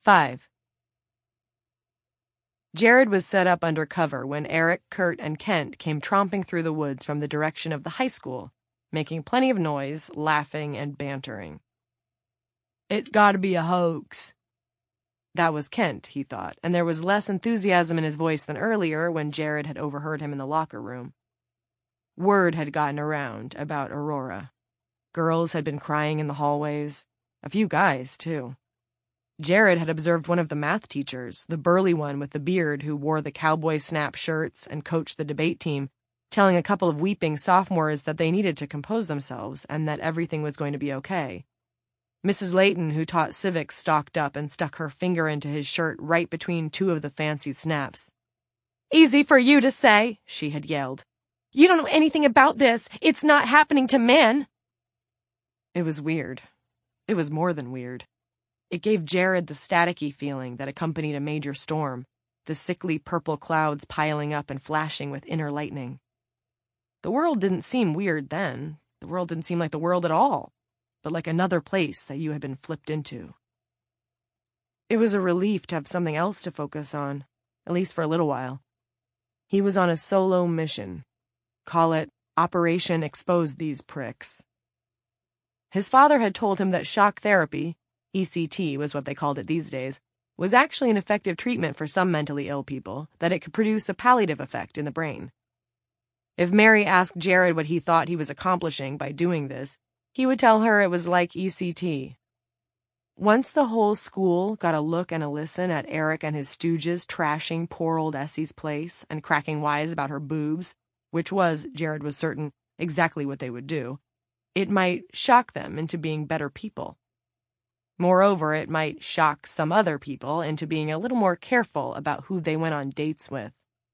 5. Jared was set up under cover when Eric, Kurt, and Kent came tromping through the woods from the direction of the high school, making plenty of noise, laughing, and bantering. "It's gotta be a hoax." That was Kent, he thought, and there was less enthusiasm in his voice than earlier when Jared had overheard him in the locker room. Word had gotten around about Aurora. Girls had been crying in the hallways. A few guys, too. Jared had observed one of the math teachers, the burly one with the beard who wore the cowboy snap shirts and coached the debate team, telling a couple of weeping sophomores that they needed to compose themselves and that everything was going to be okay. Mrs. Layton, who taught civics, stalked up and stuck her finger into his shirt right between two of the fancy snaps. "Easy for you to say," she had yelled. "You don't know anything about this. It's not happening to men." It was weird. It was more than weird. It gave Jared the staticky feeling that accompanied a major storm, the sickly purple clouds piling up and flashing with inner lightning. The world didn't seem weird then. The world didn't seem like the world at all, but like another place that you had been flipped into. It was a relief to have something else to focus on, at least for a little while. He was on a solo mission. Call it Operation Expose These Pricks. His father had told him that shock therapy, ECT was what they called it these days, was actually an effective treatment for some mentally ill people, that it could produce a palliative effect in the brain. If Mary asked Jared what he thought he was accomplishing by doing this, he would tell her it was like ECT. Once the whole school got a look and a listen at Eric and his stooges trashing poor old Essie's place and cracking wise about her boobs, which was, Jared was certain, exactly what they would do, it might shock them into being better people. Moreover, it might shock some other people into being a little more careful about who they went on dates with.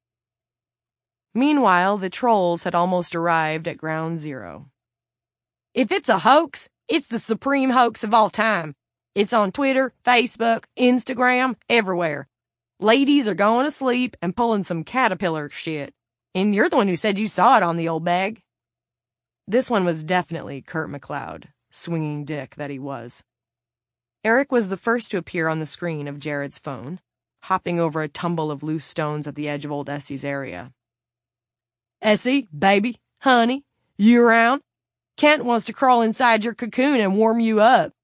Meanwhile, the trolls had almost arrived at ground zero. "If it's a hoax, it's the supreme hoax of all time. It's on Twitter, Facebook, Instagram, everywhere. Ladies are going to sleep and pulling some caterpillar shit. And you're the one who said you saw it on the old bag." This one was definitely Kurt McLeod, swinging dick that he was. Eric was the first to appear on the screen of Jared's phone, hopping over a tumble of loose stones at the edge of old Essie's area. "Essie, baby, honey, you around? Kent wants to crawl inside your cocoon and warm you up."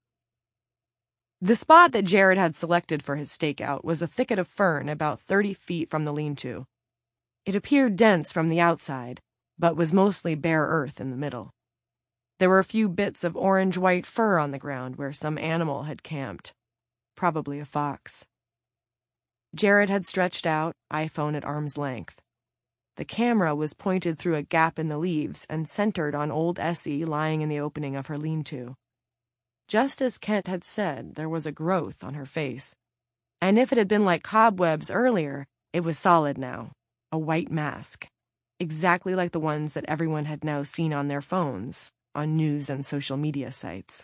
The spot that Jared had selected for his stakeout was a thicket of fern about 30 feet from the lean-to. It appeared dense from the outside, but was mostly bare earth in the middle. There were a few bits of orange-white fur on the ground where some animal had camped, probably a fox. Jared had stretched out, iPhone at arm's length. The camera was pointed through a gap in the leaves and centered on old Essie lying in the opening of her lean-to. Just as Kent had said, there was a growth on her face, and if it had been like cobwebs earlier, it was solid now, a white mask, exactly like the ones that everyone had now seen on their phones, on news and social media sites.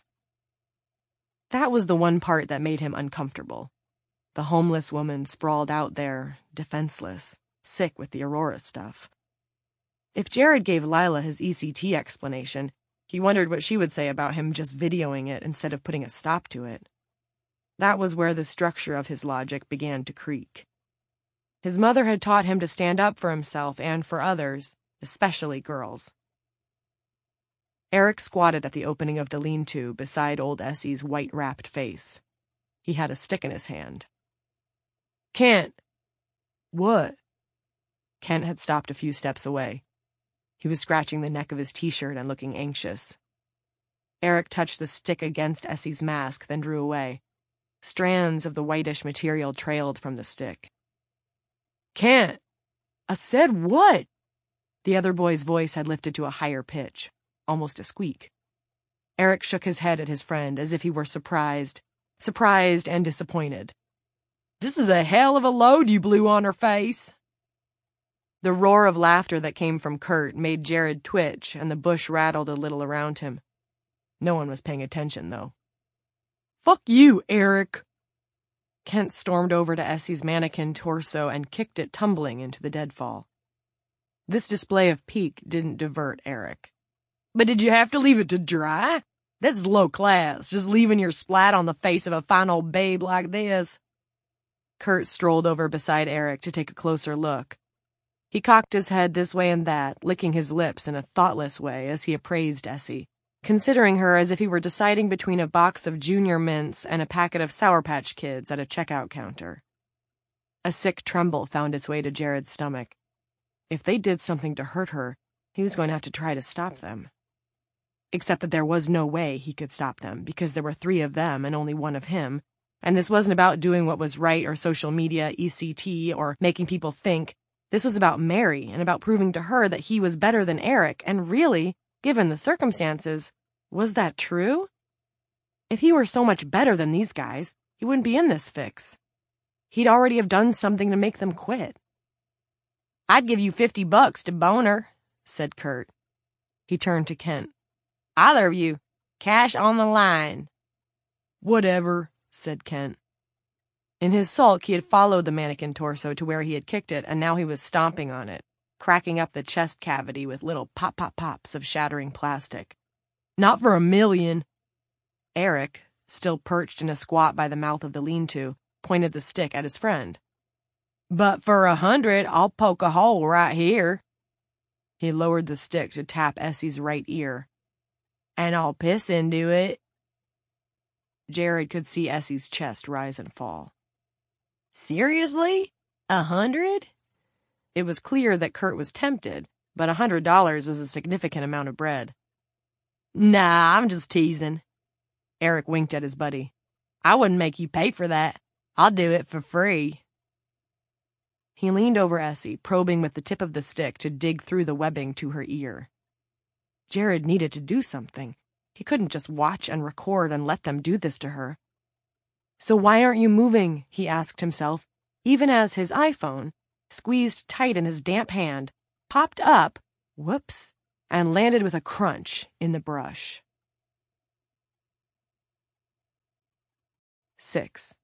That was the one part that made him uncomfortable. The homeless woman sprawled out there, defenseless, sick with the Aurora stuff. If Jared gave Lila his ECT explanation, he wondered what she would say about him just videoing it instead of putting a stop to it. That was where the structure of his logic began to creak. His mother had taught him to stand up for himself and for others, especially girls. Eric squatted at the opening of the lean-to beside old Essie's white-wrapped face. He had a stick in his hand. "Kent." "What?" Kent had stopped a few steps away. He was scratching the neck of his t-shirt and looking anxious. Eric touched the stick against Essie's mask, then drew away. Strands of the whitish material trailed from the stick. "Kent." "I said what?" The other boy's voice had lifted to a higher pitch, almost a squeak. Eric shook his head at his friend as if he were surprised and disappointed. "This is a hell of a load you blew on her face." The roar of laughter that came from Kurt made Jared twitch, and the bush rattled a little around him. No one was paying attention, though. "Fuck you, Eric." Kent stormed over to Essie's mannequin torso and kicked it tumbling into the deadfall. This display of pique didn't divert Eric. "But did you have to leave it to dry? That's low class, just leaving your splat on the face of a fine old babe like this." Kurt strolled over beside Eric to take a closer look. He cocked his head this way and that, licking his lips in a thoughtless way as he appraised Essie, considering her as if he were deciding between a box of Junior Mints and a packet of Sour Patch Kids at a checkout counter. A sick tremble found its way to Jared's stomach. If they did something to hurt her, he was going to have to try to stop them. Except that there was no way he could stop them, because there were 3 of them and only 1 of him, and this wasn't about doing what was right or social media, ECT, or making people think. This was about Mary and about proving to her that he was better than Eric, and really, given the circumstances, was that true? If he were so much better than these guys, he wouldn't be in this fix. He'd already have done something to make them quit. "I'd give you $50 to bone her," said Kurt. He turned to Kent. "Either of you, cash on the line." "Whatever," said Kent. In his sulk, he had followed the mannequin torso to where he had kicked it, and now he was stomping on it, cracking up the chest cavity with little pop-pop-pops of shattering plastic. "Not for $1 million. Eric, still perched in a squat by the mouth of the lean-to, pointed the stick at his friend. "But for $100, I'll poke a hole right here." He lowered the stick to tap Essie's right ear. "And I'll piss into it." Jared could see Essie's chest rise and fall. "Seriously? $100? It was clear that Kurt was tempted, but $100 was a significant amount of bread. "Nah, I'm just teasing." Eric winked at his buddy. "I wouldn't make you pay for that. I'll do it for free." He leaned over Essie, probing with the tip of the stick to dig through the webbing to her ear. Jared needed to do something. He couldn't just watch and record and let them do this to her. "So why aren't you moving?" he asked himself, even as his iPhone, squeezed tight in his damp hand, popped up, whoops, and landed with a crunch in the brush. 6.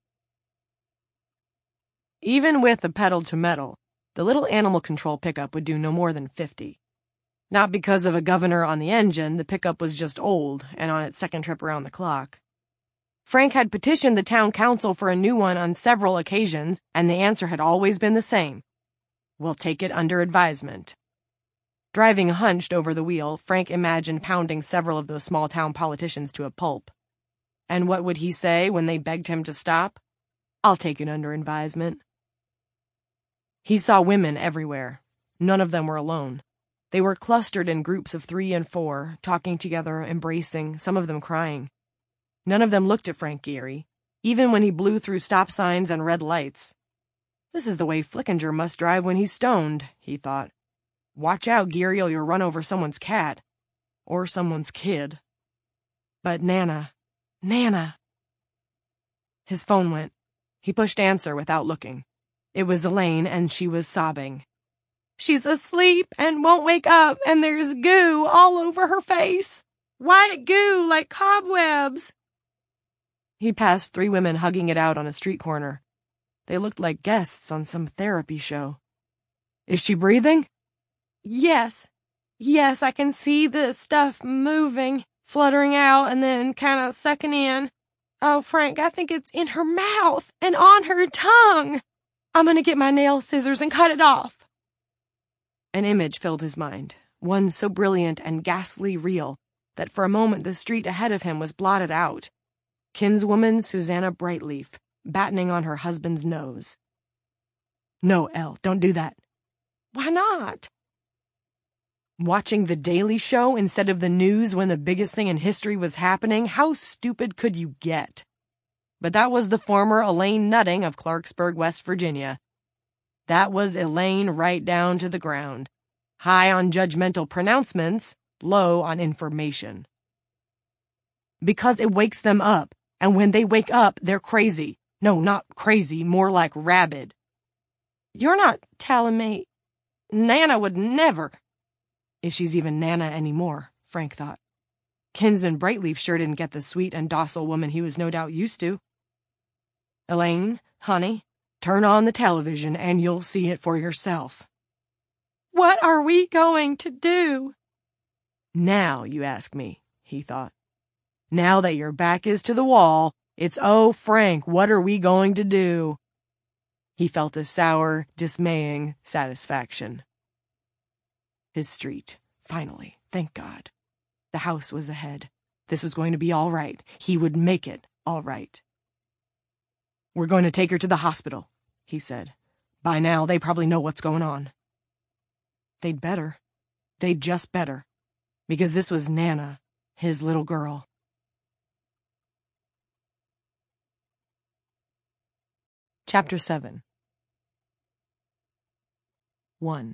Even with the pedal to metal, the little animal control pickup would do no more than 50. Not because of a governor on the engine, the pickup was just old and on its second trip around the clock. Frank had petitioned the town council for a new one on several occasions, and the answer had always been the same: "We'll take it under advisement." Driving hunched over the wheel, Frank imagined pounding several of those small-town politicians to a pulp. And what would he say when they begged him to stop? "I'll take it under advisement." He saw women everywhere. None of them were alone. They were clustered in groups of 3 and 4, talking together, embracing, some of them crying. None of them looked at Frank Geary, even when he blew through stop signs and red lights. This is the way Flickinger must drive when he's stoned, he thought. Watch out, Geary, or you'll run over someone's cat. Or someone's kid. But Nana. His phone went. He pushed answer without looking. It was Elaine, and she was sobbing. "She's asleep and won't wake up, and there's goo all over her face. White goo like cobwebs." He passed 3 women hugging it out on a street corner. They looked like guests on some therapy show. "Is she breathing?" Yes, I can see the stuff moving, fluttering out, and then kind of sucking in. Oh, Frank, I think it's in her mouth and on her tongue. I'm going to get my nail scissors and cut it off." An image filled his mind, one so brilliant and ghastly real that for a moment the street ahead of him was blotted out. Kinswoman Susanna Brightleaf, battening on her husband's nose. "No, Elle, don't do that." "Why not?" Watching The Daily Show instead of the news when the biggest thing in history was happening? How stupid could you get? But that was the former Elaine Nutting of Clarksburg, West Virginia. That was Elaine right down to the ground. High on judgmental pronouncements, low on information. Because it wakes them up, and when they wake up, they're crazy. No, not crazy, more like rabid. "You're not telling me Nana would never..." If she's even Nana anymore, Frank thought. Kinsman Brightleaf sure didn't get the sweet and docile woman he was no doubt used to. "Elaine, honey, turn on the television and you'll see it for yourself." "What are we going to do?" "Now, you ask me," he thought. "Now that your back is to the wall, it's, oh, Frank, what are we going to do?" He felt a sour, dismaying satisfaction. His street. Finally. Thank God. The house was ahead. This was going to be all right. He would make it all right. "We're going to take her to the hospital," he said. "By now, they probably know what's going on." They'd better. They'd just better. Because this was Nana, his little girl. Chapter 7. 1.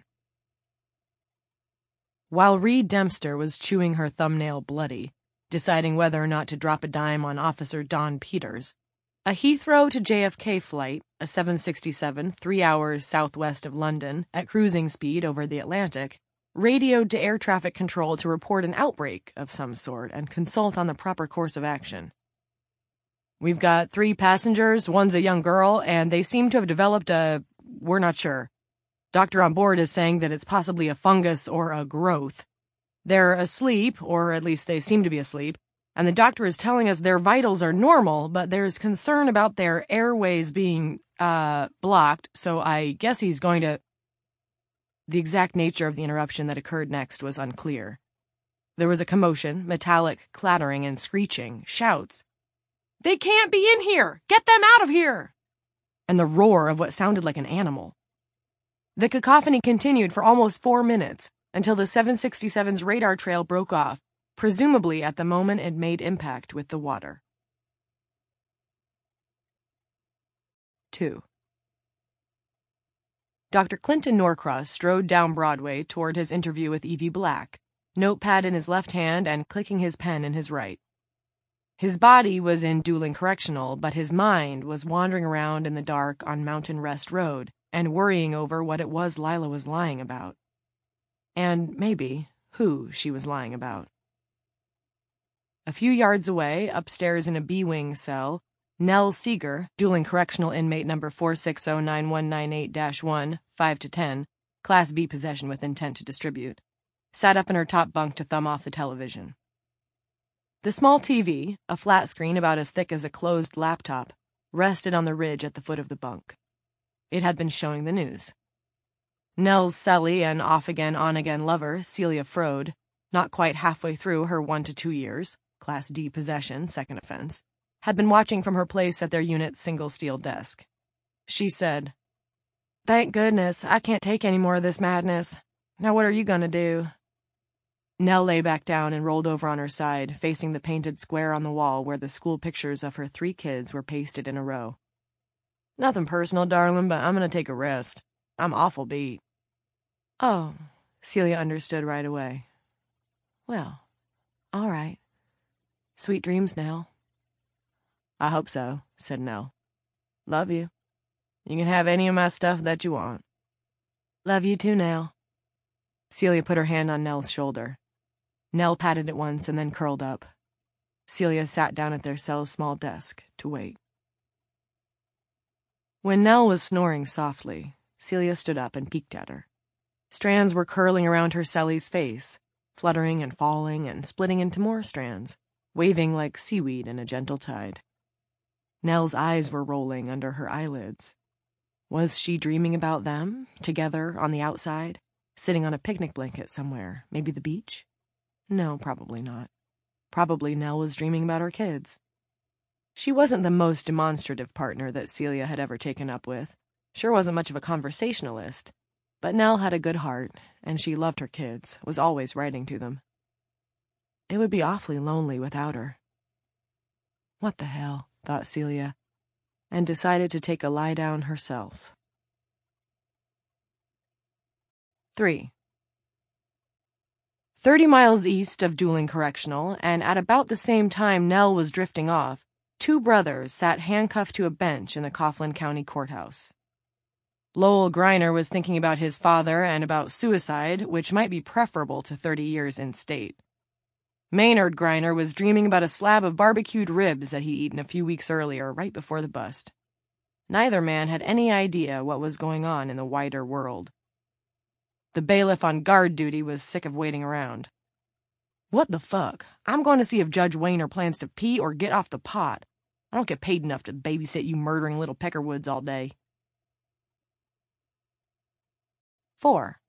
While Reed Dempster was chewing her thumbnail bloody, deciding whether or not to drop a dime on Officer Don Peters, a Heathrow to JFK flight, a 767, 3 hours southwest of London, at cruising speed over the Atlantic, radioed to air traffic control to report an outbreak of some sort and consult on the proper course of action. "We've got 3 passengers, one's a young girl, and they seem to have developed we're not sure. Doctor on board is saying that it's possibly a fungus or a growth. They're asleep, or at least they seem to be asleep, and the doctor is telling us their vitals are normal, but there's concern about their airways being, blocked, so I guess he's going to—" The exact nature of the interruption that occurred next was unclear. There was a commotion, metallic clattering and screeching, shouts. "They can't be in here! Get them out of here!" And the roar of what sounded like an animal. The cacophony continued for almost 4 minutes, until the 767's radar trail broke off, presumably at the moment it made impact with the water. 2. Dr. Clinton Norcross strode down Broadway toward his interview with Evie Black, notepad in his left hand and clicking his pen in his right. His body was in Dooling Correctional, but his mind was wandering around in the dark on Mountain Rest Road and worrying over what it was Lila was lying about. And maybe who she was lying about. A few yards away, upstairs in a B-wing cell, Nell Seeger, Dooling Correctional inmate number 4609198-1, 5-10, Class B possession with intent to distribute, sat up in her top bunk to thumb off the television. The small TV, a flat screen about as thick as a closed laptop, rested on the ridge at the foot of the bunk. It had been showing the news. Nell's cellie and off-again, on-again lover, Celia Frode, not quite halfway through her 1 to 2 years, Class D possession, second offense, had been watching from her place at their unit's single steel desk. She said, "Thank goodness, I can't take any more of this madness. Now what are you going to do?" Nell lay back down and rolled over on her side, facing the painted square on the wall where the school pictures of her 3 kids were pasted in a row. "Nothing personal, darling, but I'm going to take a rest. I'm awful beat." "Oh," Celia understood right away. "Well, all right. Sweet dreams, Nell." "I hope so," said Nell. "Love you. You can have any of my stuff that you want." "Love you too, Nell." Celia put her hand on Nell's shoulder. Nell patted it once and then curled up. Celia sat down at their cell's small desk to wait. When Nell was snoring softly, Celia stood up and peeked at her. Strands were curling around her cellie's face, fluttering and falling and splitting into more strands, waving like seaweed in a gentle tide. Nell's eyes were rolling under her eyelids. Was she dreaming about them, together on the outside, sitting on a picnic blanket somewhere, maybe the beach? No, probably not. Probably Nell was dreaming about her kids. She wasn't the most demonstrative partner that Celia had ever taken up with. Sure wasn't much of a conversationalist. But Nell had a good heart, and she loved her kids, was always writing to them. It would be awfully lonely without her. What the hell, thought Celia, and decided to take a lie down herself. 3. 30 miles east of Dooling Correctional, and at about the same time Nell was drifting off, 2 brothers sat handcuffed to a bench in the Coughlin County Courthouse. Lowell Griner was thinking about his father and about suicide, which might be preferable to 30 years in state. Maynard Griner was dreaming about a slab of barbecued ribs that he'd eaten a few weeks earlier, right before the bust. Neither man had any idea what was going on in the wider world. The bailiff on guard duty was sick of waiting around. "What the fuck? I'm going to see if Judge Wayner plans to pee or get off the pot. I don't get paid enough to babysit you murdering little Peckerwoods all day." 4.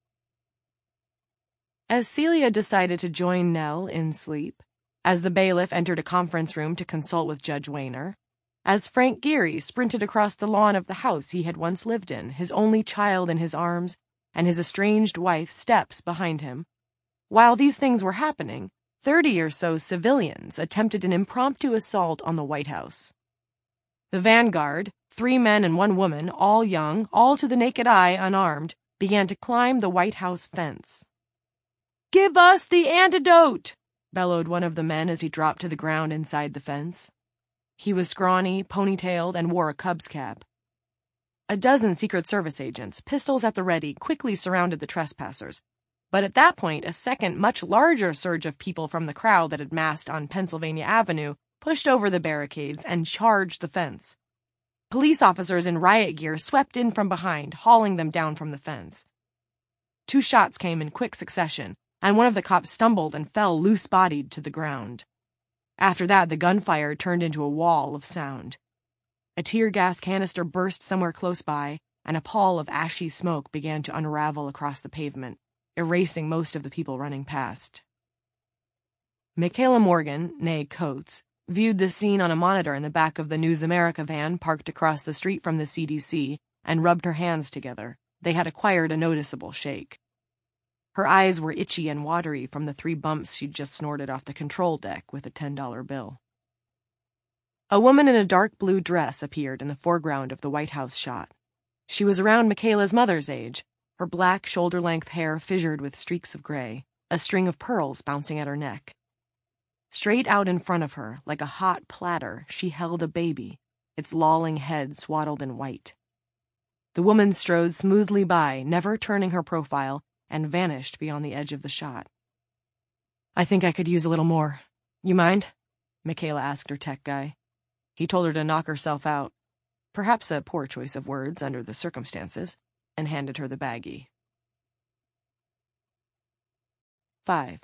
As Celia decided to join Nell in sleep, as the bailiff entered a conference room to consult with Judge Wayner, as Frank Geary sprinted across the lawn of the house he had once lived in, his only child in his arms and his estranged wife steps behind him, while these things were happening, 30 or so civilians attempted an impromptu assault on the White House. The vanguard, 3 men and 1 woman, all young, all to the naked eye unarmed, began to climb the White House fence. "Give us the antidote!" bellowed one of the men as he dropped to the ground inside the fence. He was scrawny, ponytailed, and wore a Cubs cap. A dozen Secret Service agents, pistols at the ready, quickly surrounded the trespassers. But at that point, a second, much larger surge of people from the crowd that had massed on Pennsylvania Avenue pushed over the barricades and charged the fence. Police officers in riot gear swept in from behind, hauling them down from the fence. 2 shots came in quick succession, and one of the cops stumbled and fell loose-bodied to the ground. After that, the gunfire turned into a wall of sound. A tear gas canister burst somewhere close by, and a pall of ashy smoke began to unravel across the pavement, erasing most of the people running past. Michaela Morgan, née Coates, viewed the scene on a monitor in the back of the News America van parked across the street from the CDC and rubbed her hands together. They had acquired a noticeable shake. Her eyes were itchy and watery from the 3 bumps she'd just snorted off the control deck with a $10 bill. A woman in a dark blue dress appeared in the foreground of the White House shot. She was around Michaela's mother's age, her black shoulder-length hair fissured with streaks of gray, a string of pearls bouncing at her neck. Straight out in front of her, like a hot platter, she held a baby, its lolling head swaddled in white. The woman strode smoothly by, never turning her profile, and vanished beyond the edge of the shot. "I think I could use a little more. You mind?" Michaela asked her tech guy. He told her to knock herself out, perhaps a poor choice of words under the circumstances, and handed her the baggie. 5.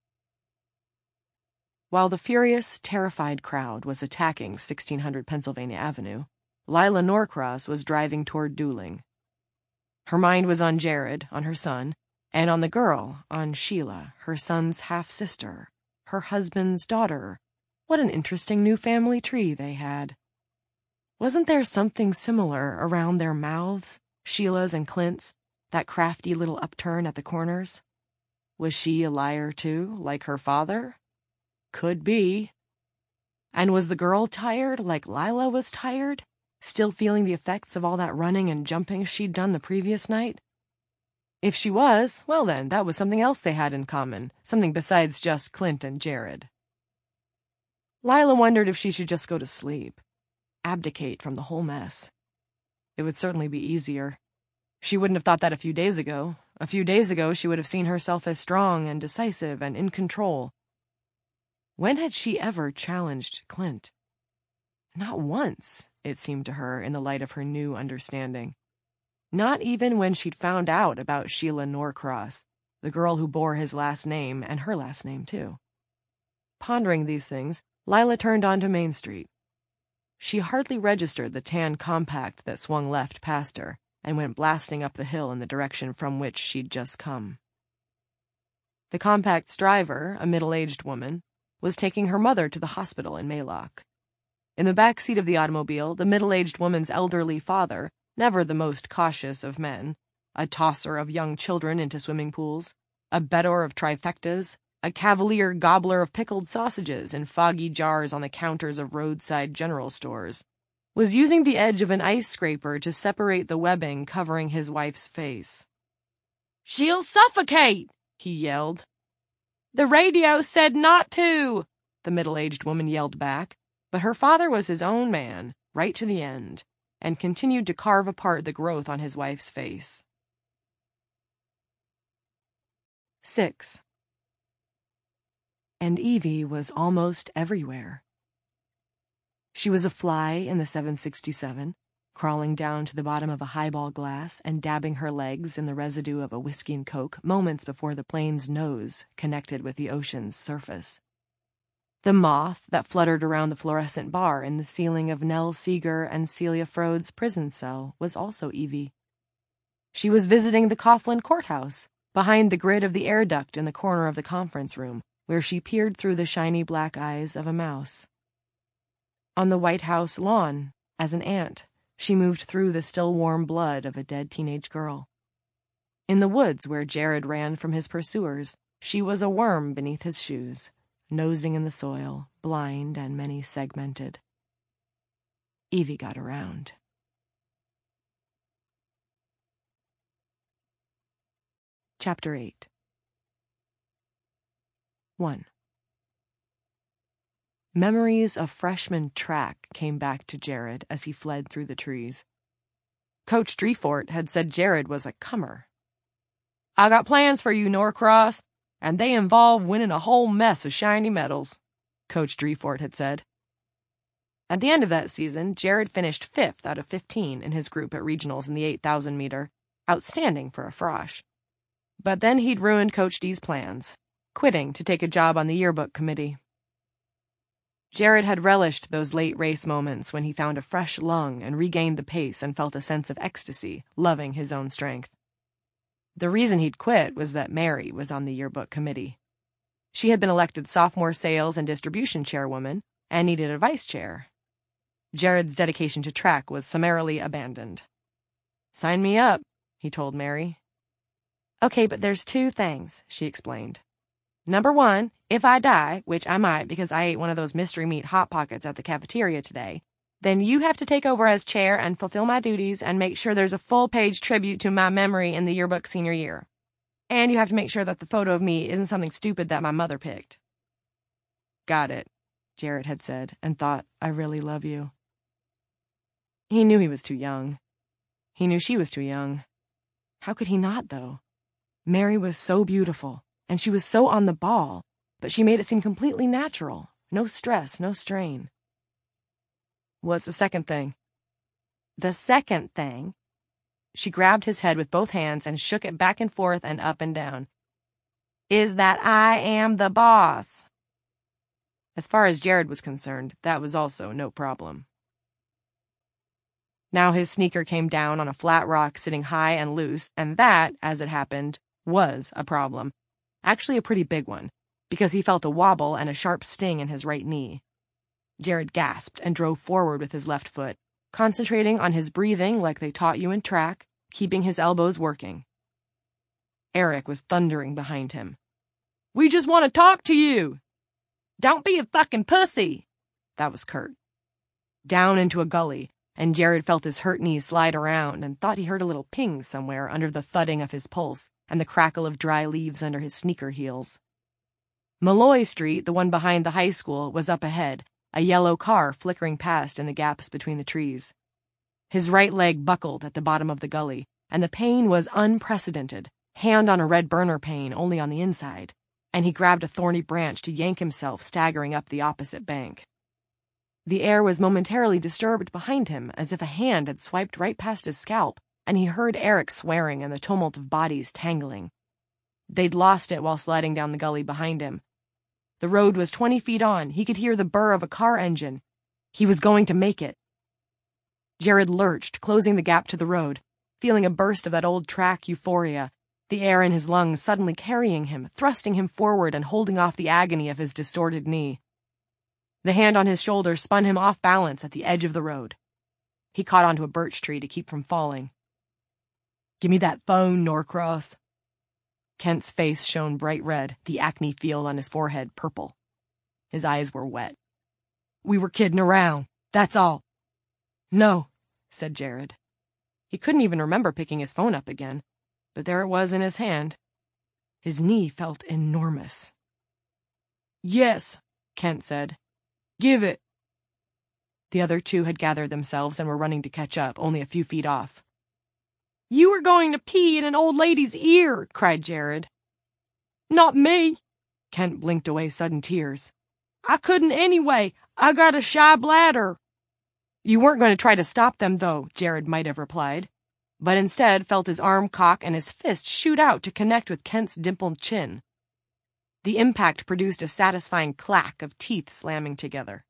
While the furious, terrified crowd was attacking 1600 Pennsylvania Avenue, Lila Norcross was driving toward Dooling. Her mind was on Jared, on her son, and on the girl, on Sheila, her son's half-sister, her husband's daughter. What an interesting new family tree they had. Wasn't there something similar around their mouths, Sheila's and Clint's, that crafty little upturn at the corners? Was she a liar too, like her father? Could be. And was the girl tired like Lila was tired, still feeling the effects of all that running and jumping she'd done the previous night? If she was, well then, that was something else they had in common, something besides just Clint and Jared. Lila wondered if she should just go to sleep, abdicate from the whole mess. It would certainly be easier. She wouldn't have thought that a few days ago. A few days ago, she would have seen herself as strong and decisive and in control. When had she ever challenged Clint? Not once, it seemed to her in the light of her new understanding. Not even when she'd found out about Sheila Norcross, the girl who bore his last name and her last name, too. Pondering these things, Lila turned onto Main Street. She hardly registered the tan compact that swung left past her and went blasting up the hill in the direction from which she'd just come. The compact's driver, a middle-aged woman, was taking her mother to the hospital in Maylock. In the back seat of the automobile, the middle-aged woman's elderly father, never the most cautious of men, a tosser of young children into swimming pools, a bettor of trifectas, a cavalier gobbler of pickled sausages in foggy jars on the counters of roadside general stores, was using the edge of an ice scraper to separate the webbing covering his wife's face. "She'll suffocate!" he yelled. "The radio said not to!" the middle-aged woman yelled back, but her father was his own man, right to the end, and continued to carve apart the growth on his wife's face. 6. And Evie was almost everywhere. She was a fly in the 767, crawling down to the bottom of a highball glass and dabbing her legs in the residue of a whiskey and coke moments before the plane's nose connected with the ocean's surface. The moth that fluttered around the fluorescent bar in the ceiling of Nell Seeger and Celia Frode's prison cell was also Evie. She was visiting the Coughlin Courthouse, behind the grid of the air duct in the corner of the conference room, where she peered through the shiny black eyes of a mouse. On the White House lawn, as an ant, she moved through the still warm blood of a dead teenage girl. In the woods where Jared ran from his pursuers, she was a worm beneath his shoes, nosing in the soil, blind and many-segmented. Evie got around. Chapter 8. 1. Memories of freshman track came back to Jared as he fled through the trees. Coach Drefort had said Jared was a comer. "I got plans for you, Norcross, and they involve winning a whole mess of shiny medals," Coach Drefort had said. At the end of that season, Jared finished 5th out of 15 in his group at regionals in the 8,000 meter, outstanding for a frosh. But then he'd ruined Coach D's plans, quitting to take a job on the yearbook committee. Jared had relished those late race moments when he found a fresh lung and regained the pace and felt a sense of ecstasy, loving his own strength. The reason he'd quit was that Mary was on the yearbook committee. She had been elected sophomore sales and distribution chairwoman and needed a vice chair. Jared's dedication to track was summarily abandoned. "Sign me up," he told Mary. "Okay, but there's 2 things," she explained. "Number 1, if I die, which I might because I ate one of those mystery meat Hot Pockets at the cafeteria today, then you have to take over as chair and fulfill my duties and make sure there's a full-page tribute to my memory in the yearbook senior year. And you have to make sure that the photo of me isn't something stupid that my mother picked." "Got it," Jared had said, and thought, "I really love you." He knew he was too young. He knew she was too young. How could he not, though? Mary was so beautiful, and she was so on the ball, but she made it seem completely natural. No stress, no strain. "What's the second thing?" "The second thing," she grabbed his head with both hands and shook it back and forth and up and down, "is that I am the boss." As far as Jared was concerned, that was also no problem. Now his sneaker came down on a flat rock sitting high and loose, and that, as it happened, was a problem. Actually a pretty big one, because he felt a wobble and a sharp sting in his right knee. Jared gasped and drove forward with his left foot, concentrating on his breathing like they taught you in track, keeping his elbows working. Eric was thundering behind him. "We just want to talk to you!" "Don't be a fucking pussy!" That was Kurt. Down into a gully, and Jared felt his hurt knee slide around and thought he heard a little ping somewhere under the thudding of his pulse and the crackle of dry leaves under his sneaker heels. Malloy Street, the one behind the high school, was up ahead, a yellow car flickering past in the gaps between the trees. His right leg buckled at the bottom of the gully, and the pain was unprecedented, hand on a red burner pain only on the inside, and he grabbed a thorny branch to yank himself staggering up the opposite bank. The air was momentarily disturbed behind him, as if a hand had swiped right past his scalp, and he heard Eric swearing and the tumult of bodies tangling. They'd lost it while sliding down the gully behind him. The road was 20 feet on. He could hear the burr of a car engine. He was going to make it. Jared lurched, closing the gap to the road, feeling a burst of that old track euphoria, the air in his lungs suddenly carrying him, thrusting him forward and holding off the agony of his distorted knee. The hand on his shoulder spun him off balance at the edge of the road. He caught onto a birch tree to keep from falling. "Give me that phone, Norcross." Kent's face shone bright red, the acne field on his forehead purple. His eyes were wet. "We were kidding around, that's all." "No," said Jared. He couldn't even remember picking his phone up again, but there it was in his hand. His knee felt enormous. "Yes," Kent said. "Give it." The other 2 had gathered themselves and were running to catch up, only a few feet off. "You were going to pee in an old lady's ear," cried Jared. "Not me." Kent blinked away sudden tears. "I couldn't anyway. I got a shy bladder." "You weren't going to try to stop them, though," Jared might have replied, but instead felt his arm cock and his fist shoot out to connect with Kent's dimpled chin. The impact produced a satisfying clack of teeth slamming together.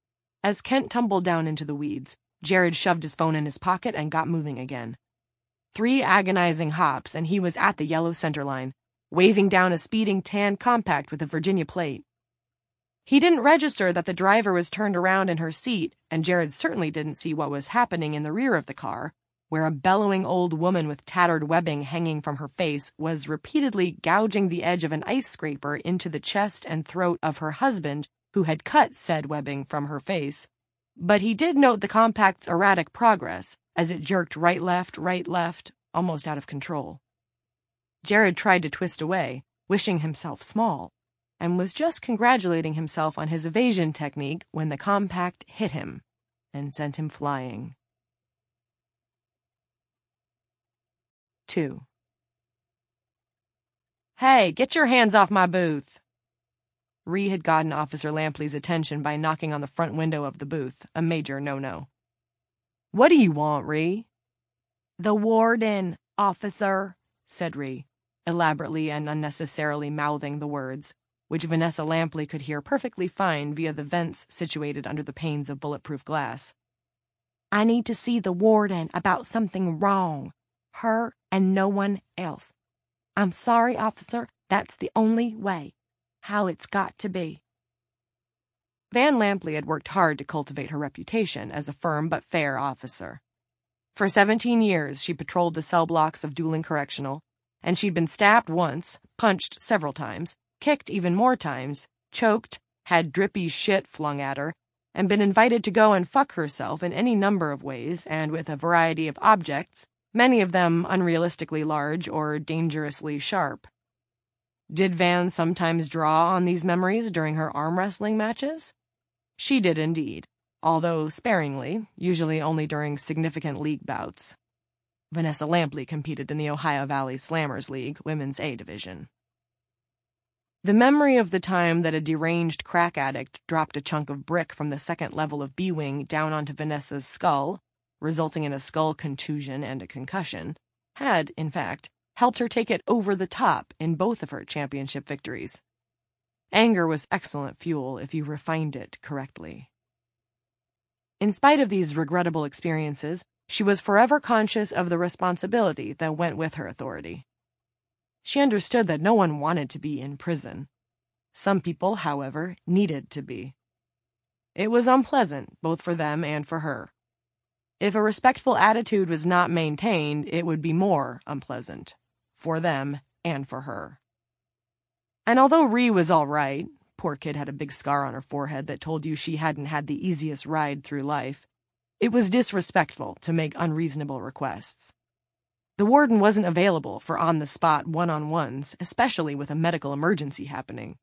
As Kent tumbled down into the weeds, Jared shoved his phone in his pocket and got moving again. 3 agonizing hops, and he was at the yellow center line, waving down a speeding tan compact with a Virginia plate. He didn't register that the driver was turned around in her seat, and Jared certainly didn't see what was happening in the rear of the car, where a bellowing old woman with tattered webbing hanging from her face was repeatedly gouging the edge of an ice scraper into the chest and throat of her husband, who had cut said webbing from her face. But he did note the compact's erratic progress, as it jerked right-left, almost out of control. Jared tried to twist away, wishing himself small, and was just congratulating himself on his evasion technique when the compact hit him and sent him flying. 2. "Hey, get your hands off my booth!" Ree had gotten Officer Lampley's attention by knocking on the front window of the booth, a major no-no. "What do you want, Ree?" "The warden, officer," said Ree, elaborately and unnecessarily mouthing the words, which Vanessa Lampley could hear perfectly fine via the vents situated under the panes of bulletproof glass. "I need to see the warden about something wrong. Her and no one else. I'm sorry, officer, that's the only way. How it's got to be." Van Lampley had worked hard to cultivate her reputation as a firm but fair officer. For 17 years, she patrolled the cell blocks of Dooling Correctional, and she'd been stabbed once, punched several times, kicked even more times, choked, had drippy shit flung at her, and been invited to go and fuck herself in any number of ways and with a variety of objects, many of them unrealistically large or dangerously sharp. Did Van sometimes draw on these memories during her arm wrestling matches? She did indeed, although sparingly, usually only during significant league bouts. Vanessa Lampley competed in the Ohio Valley Slammers League Women's A Division. The memory of the time that a deranged crack addict dropped a chunk of brick from the second level of B-Wing down onto Vanessa's skull, resulting in a skull contusion and a concussion, had, in fact, helped her take it over the top in both of her championship victories. Anger was excellent fuel if you refined it correctly. In spite of these regrettable experiences, she was forever conscious of the responsibility that went with her authority. She understood that no one wanted to be in prison. Some people, however, needed to be. It was unpleasant, both for them and for her. If a respectful attitude was not maintained, it would be more unpleasant, for them and for her. And although Ree was all right, poor kid had a big scar on her forehead that told you she hadn't had the easiest ride through life, it was disrespectful to make unreasonable requests. The warden wasn't available for on-the-spot one-on-ones, especially with a medical emergency happening.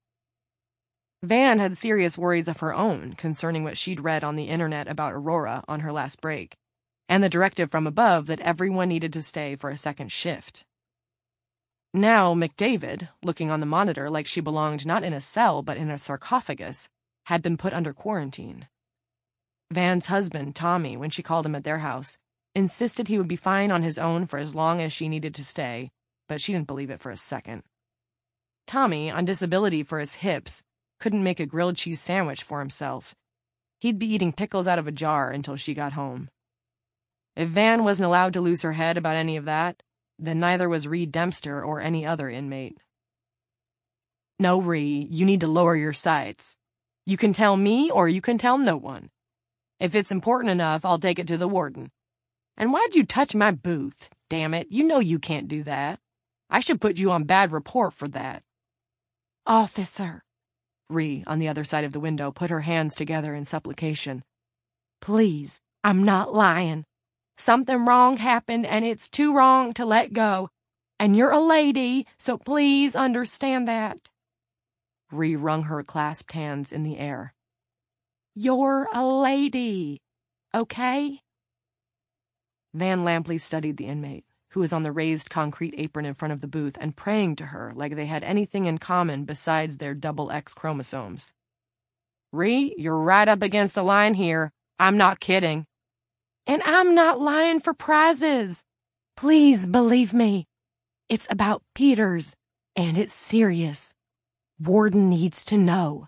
Van had serious worries of her own concerning what she'd read on the internet about Aurora on her last break, and the directive from above that everyone needed to stay for a second shift. Now McDavid, looking on the monitor like she belonged not in a cell but in a sarcophagus, had been put under quarantine. Van's husband, Tommy, when she called him at their house, insisted he would be fine on his own for as long as she needed to stay, but she didn't believe it for a second. Tommy, on disability for his hips, couldn't make a grilled cheese sandwich for himself. He'd be eating pickles out of a jar until she got home. If Van wasn't allowed to lose her head about any of that, then neither was Ree Dempster or any other inmate. "No, Ree, you need to lower your sights. You can tell me or you can tell no one. If it's important enough, I'll take it to the warden. And why'd you touch my booth? Damn it, you know you can't do that. I should put you on bad report for that." "Officer," Ree, on the other side of the window, put her hands together in supplication. "Please, I'm not lying. Something wrong happened, and it's too wrong to let go. And you're a lady, so please understand that." Ree wrung her clasped hands in the air. "You're a lady, okay?" Van Lampley studied the inmate, who was on the raised concrete apron in front of the booth and praying to her like they had anything in common besides their double X chromosomes. "Ree, you're right up against the line here. I'm not kidding. And I'm not lying for prizes. Please believe me. It's about Peters, and it's serious. Warden needs to know."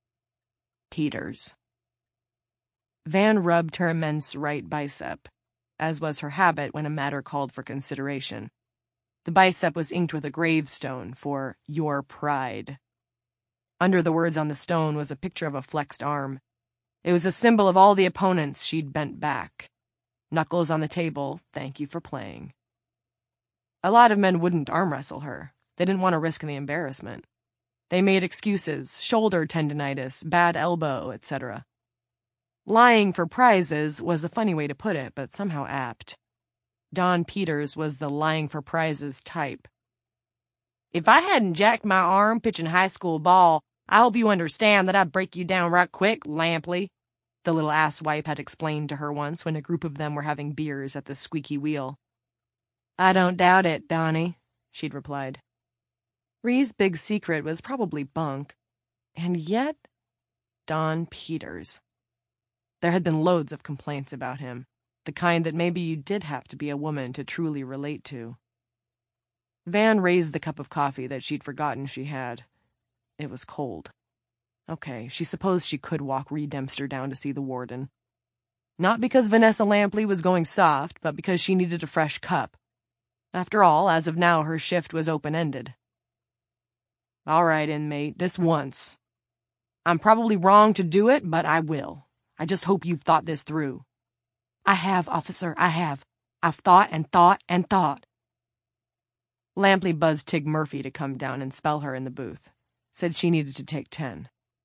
Peters. Van rubbed her immense right bicep. as was her habit when a matter called for consideration. The bicep was inked with a gravestone for your pride. Under the words on the stone was a picture of a flexed arm. It was a symbol of all the opponents she'd bent back. Knuckles on the table, thank you for playing. A lot of men wouldn't arm wrestle her. They didn't want to risk the embarrassment. They made excuses, shoulder tendinitis, bad elbow, etc. Lying for prizes was a funny way to put it, but somehow apt. Dawn Peters was the lying for prizes type. If I hadn't jacked my arm pitching high school ball, I hope you understand that I'd break you down right quick, Lampley, the little asswipe had explained to her once when a group of them were having beers at the squeaky wheel. I don't doubt it, Donnie, she'd replied. Ree's big secret was probably bunk, and yet Dawn Peters. There had been loads of complaints about him, the kind that maybe you did have to be a woman to truly relate to. Van raised the cup of coffee that she'd forgotten she had. It was cold. Okay, she supposed she could walk Ree Dempster down to see the warden. Not because Vanessa Lampley was going soft, but because she needed a fresh cup. After all, as of now, her shift was open-ended. All right, inmate, this once. I'm probably wrong to do it, but I will. I just hope you've thought this through. I have, officer, I have. I've thought and thought and thought. Lampley buzzed Tig Murphy to come down and spell her in the booth. Said she needed to take 10.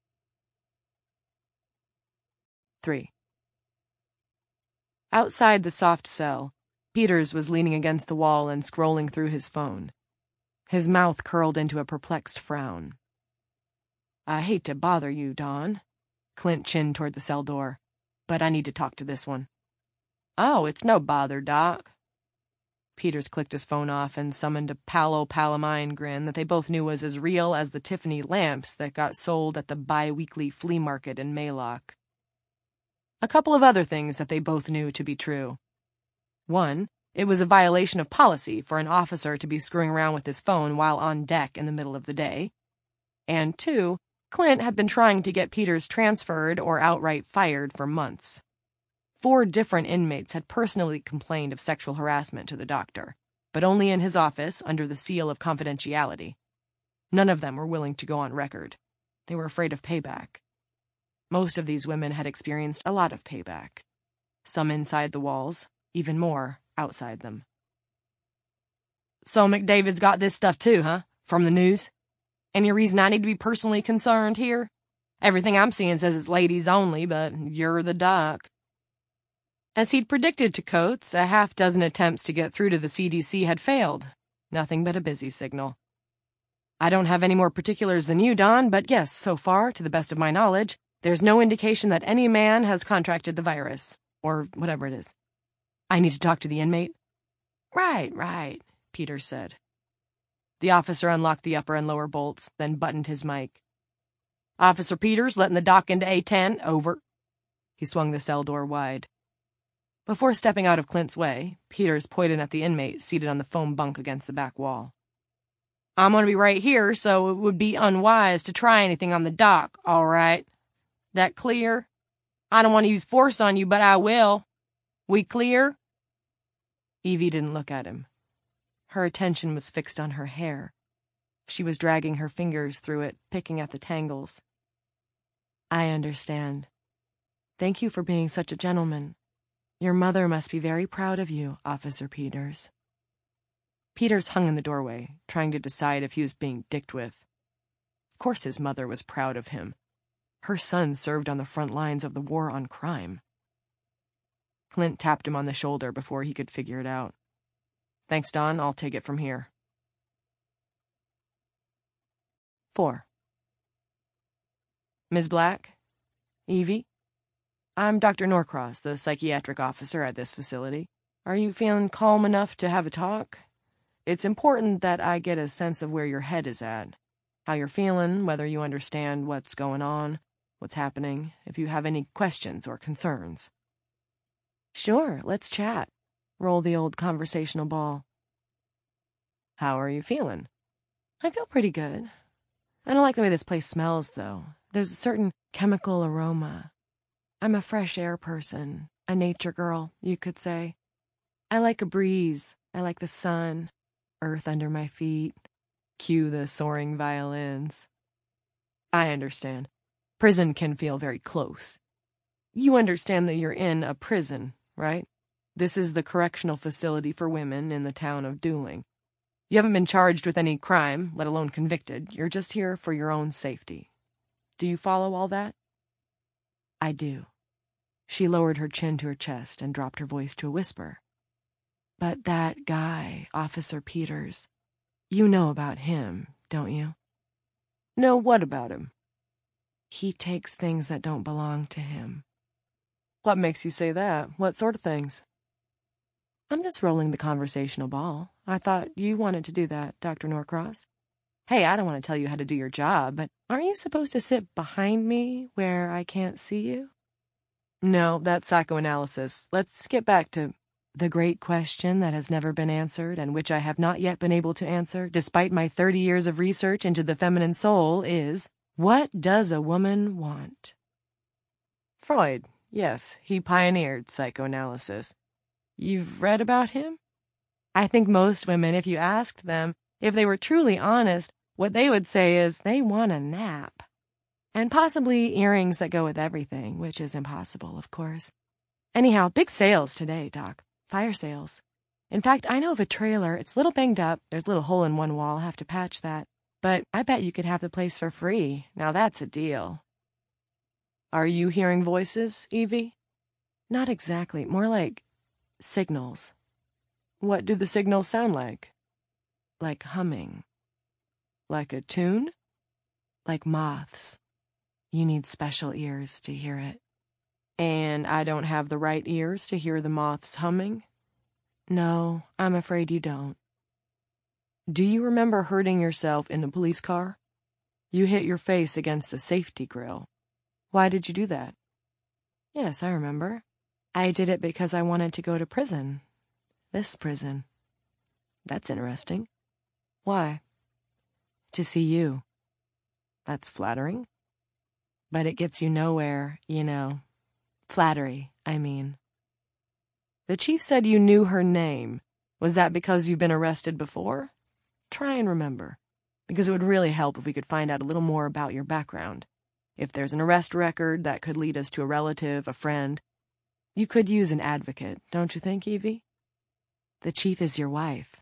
3. Outside the soft cell, Peters was leaning against the wall and scrolling through his phone. His mouth curled into a perplexed frown. I hate to bother you, Dawn. Clint chinned toward the cell door, but I need to talk to this one. Oh, it's no bother, Doc. Peters clicked his phone off and summoned a palo-palamine grin that they both knew was as real as the Tiffany lamps that got sold at the bi-weekly flea market in Maylock. A couple of other things that they both knew to be true. One, it was a violation of policy for an officer to be screwing around with his phone while on deck in the middle of the day. And two, Clint had been trying to get Peters transferred or outright fired for months. 4 different inmates had personally complained of sexual harassment to the doctor, but only in his office under the seal of confidentiality. None of them were willing to go on record. They were afraid of payback. Most of these women had experienced a lot of payback. Some inside the walls, even more outside them. So McDavid's got this stuff too, huh? From the news? Any reason I need to be personally concerned here? Everything I'm seeing says it's ladies only, but you're the doc. As he'd predicted to Coates, a half-dozen attempts to get through to the CDC had failed. Nothing but a busy signal. I don't have any more particulars than you, Don, but yes, so far, to the best of my knowledge, there's no indication that any man has contracted the virus, or whatever it is. I need to talk to the inmate? Right, Peters said. The officer unlocked the upper and lower bolts, then buttoned his mic. Officer Peters, letting the doc into A10, over. He swung the cell door wide. Before stepping out of Clint's way, Peters pointed at the inmate seated on the foam bunk against the back wall. I'm going to be right here, so it would be unwise to try anything on the dock, all right? That clear? I don't want to use force on you, but I will. We clear? Evie didn't look at him. Her attention was fixed on her hair. She was dragging her fingers through it, picking at the tangles. I understand. Thank you for being such a gentleman. Your mother must be very proud of you, Officer Peters. Peters hung in the doorway, trying to decide if he was being dicked with. Of course his mother was proud of him. Her son served on the front lines of the war on crime. Clint tapped him on the shoulder before he could figure it out. Thanks, Don. I'll take it from here. 4. Ms. Black? Evie? I'm Dr. Norcross, the psychiatric officer at this facility. Are you feeling calm enough to have a talk? It's important that I get a sense of where your head is at, how you're feeling, whether you understand what's going on, what's happening, if you have any questions or concerns. Sure, let's chat. Roll the old conversational ball. How are you feeling? I feel pretty good. I don't like the way this place smells, though. There's a certain chemical aroma. I'm a fresh air person, a nature girl, you could say. I like a breeze. I like the sun, earth under my feet. Cue the soaring violins. I understand. Prison can feel very close. You understand that you're in a prison, right? This is the correctional facility for women in the town of Dooling. You haven't been charged with any crime, let alone convicted. You're just here for your own safety. Do you follow all that? I do. She lowered her chin to her chest and dropped her voice to a whisper. But that guy, Officer Peters, you know about him, don't you? No, what about him? He takes things that don't belong to him. What makes you say that? What sort of things? I'm just rolling the conversational ball. I thought you wanted to do that, Dr. Norcross. Hey, I don't want to tell you how to do your job, but aren't you supposed to sit behind me where I can't see you? No, that's psychoanalysis. Let's get back to the great question that has never been answered and which I have not yet been able to answer, despite my 30 years of research into the feminine soul, is, what does a woman want? Freud, yes, he pioneered psychoanalysis. You've read about him? I think most women, if you asked them, if they were truly honest, what they would say is they want a nap. And possibly earrings that go with everything, which is impossible, of course. Anyhow, big sales today, Doc. Fire sales. In fact, I know of a trailer. It's a little banged up. There's a little hole in one wall. I'll have to patch that. But I bet you could have the place for free. Now that's a deal. Are you hearing voices, Evie? Not exactly. More like signals. What do the signals sound like? Like humming. Like a tune? Like moths. You need special ears to hear it. And I don't have the right ears to hear the moths humming? No, I'm afraid you don't. Do you remember hurting yourself in the police car? You hit your face against the safety grill. Why did you do that? Yes, I remember. I did it because I wanted to go to prison. This prison. That's interesting. Why? To see you. That's flattering. But it gets you nowhere, you know. Flattery, I mean. The chief said you knew her name. Was that because you've been arrested before? Try and remember, because it would really help if we could find out a little more about your background. If there's an arrest record that could lead us to a relative, a friend. You could use an advocate, don't you think, Evie? The chief is your wife.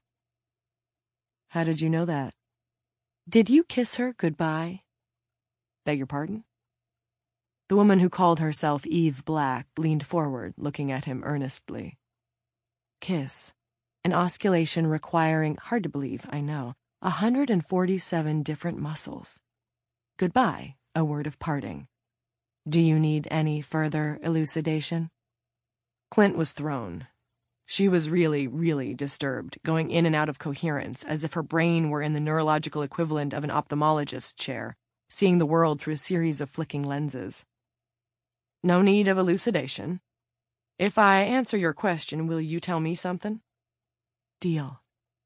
How did you know that? Did you kiss her goodbye? Beg your pardon? The woman who called herself Eve Black leaned forward, looking at him earnestly. Kiss. An osculation requiring, hard to believe, I know, 147 different muscles. Goodbye, a word of parting. Do you need any further elucidation? Clint was thrown. She was really, really disturbed, going in and out of coherence, as if her brain were in the neurological equivalent of an ophthalmologist's chair, seeing the world through a series of flicking lenses. No need of elucidation. If I answer your question, will you tell me something? Deal.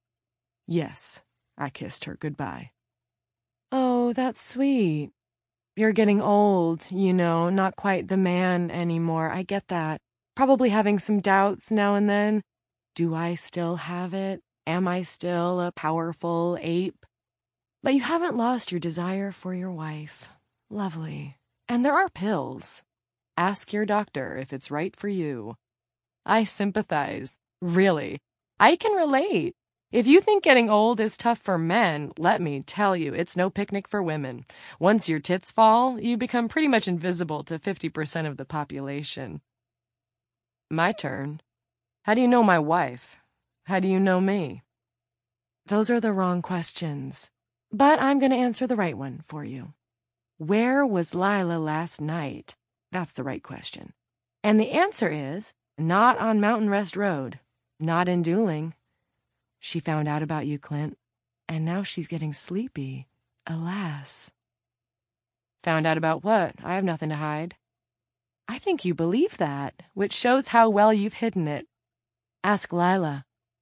Yes, I kissed her goodbye. Oh, that's sweet. You're getting old, you know, not quite the man anymore. I get that. Probably having some doubts now and then. Do I still have it? Am I still a powerful ape? But you haven't lost your desire for your wife. Lovely. And there are pills. Ask your doctor if it's right for you. I sympathize. Really. I can relate. If you think getting old is tough for men, let me tell you, it's no picnic for women. Once your tits fall, you become pretty much invisible to 50% of the population. My turn. How do you know my wife? How do you know me? Those are the wrong questions. But I'm going to answer the right one for you. Where was Lila last night? That's the right question. And the answer is, not on Mountain Rest Road. Not in Dooling. She found out about you, Clint, and now she's getting sleepy. Alas. Found out about what? I have nothing to hide. I think you believe that, which shows how well you've hidden it. Ask Lila.